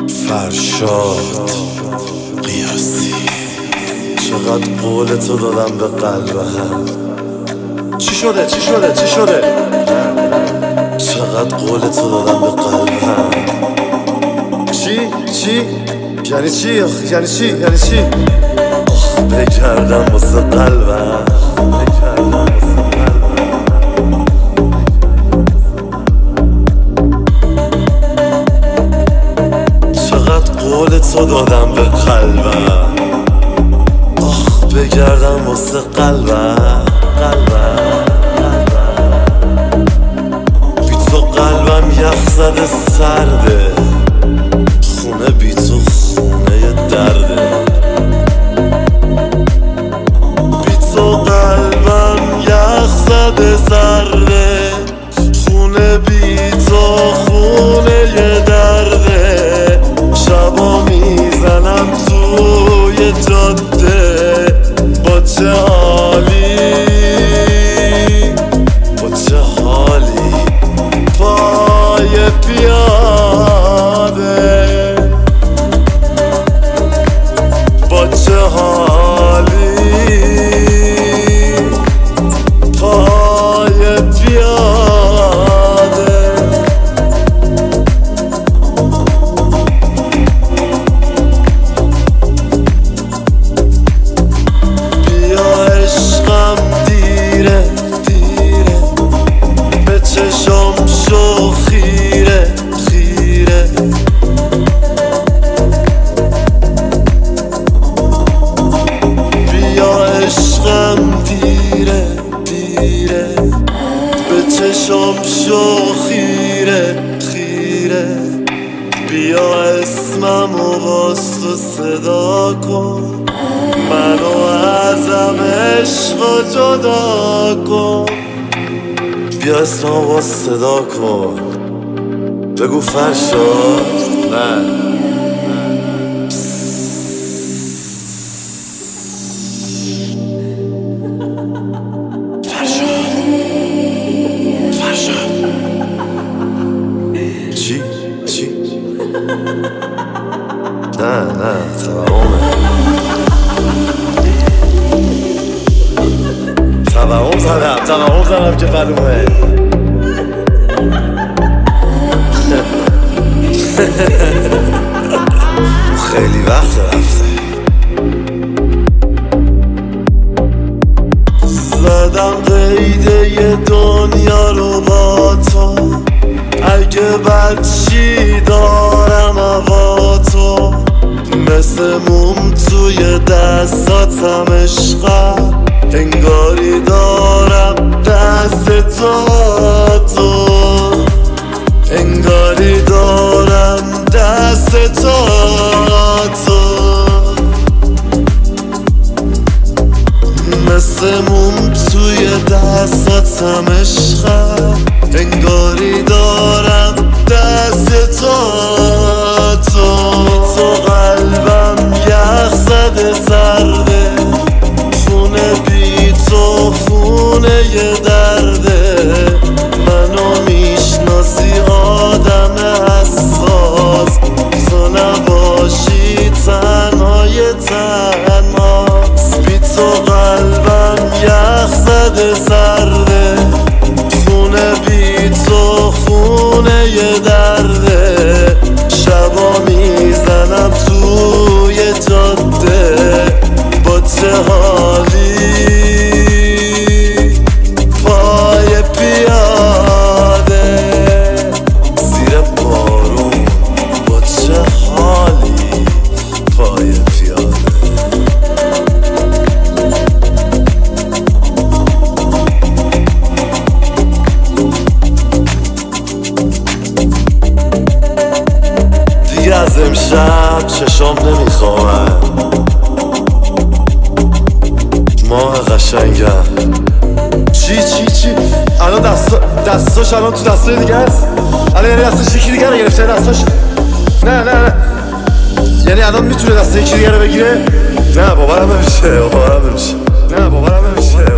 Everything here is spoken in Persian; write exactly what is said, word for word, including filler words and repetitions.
فرشاد قیاسی. چقدر قول تو دادم به قلب هم. چی شده چی شده چی شده چقدر قول تو دادم به قلب هم. چی چی یعنی چی یعنی چی یعنی چی آخ بگردم واسه قلبم بگردم واسه قلبم. چقدر قول تو دادم به قلبم. آخ بگردم واسه قلبم قلبم بی تو قلبم یخ زده سرده. خونه بی تو خونه درده. بی تو قلبم یخ زده سرده. خونه بی تو خونه درده. شبا میزنم توی جاده با چه حالی با چه حالی پای پیاده با چه حالی پای پیاده. بیا عشقم دیره دیره به چشم شو خیره خیره. بیا عشقم دیره دیره به چشم شو خیره خیره. بیا اسمم و واسه صدا کن. منو ازم عشق جدا کن. بیا اسمم و واسه صدا کن. بگو فرشاد نه چی؟ چی؟ نه نه توهمه توهم زدم توهم زدم که معلومه. خیلی وقت رفته. زدم قیده ی دنیا رو با تو. اگه بچی دارم هوا تو. مثل موم توی دستاتم عشقم. انگاری دارم دست تو تو. انگاری دارم دست تو تو. مثل موم توی دستاتم عشقم. انگاری دارم دست تو تو. تو قلبم یخ زده سرده. خونه بی تو خونه ی درده. منو میشناسی آدم حساس. تو نباشی تنهای تنهاست. بی تو قلبم یخ زده سرده. خونه بی تو خونه ی درده. شبا میزنم توی جاده با چه حالی پای پیاده. زیر بارون با چه حالی پای پیاده. دیگه از امشب چشام نمیخوامن. ماه قشنگم. چی چی چی الان دستا دستاش الان تو دستای دیگه است. الان یعنی دستاش یکی دیگه رو گرفته دستاش. نه نه نه یعنی الان میتونه دست یکی دیگه رو بگیره. نه باورم نمیشه باورم نمیشه نه باورم نمیشه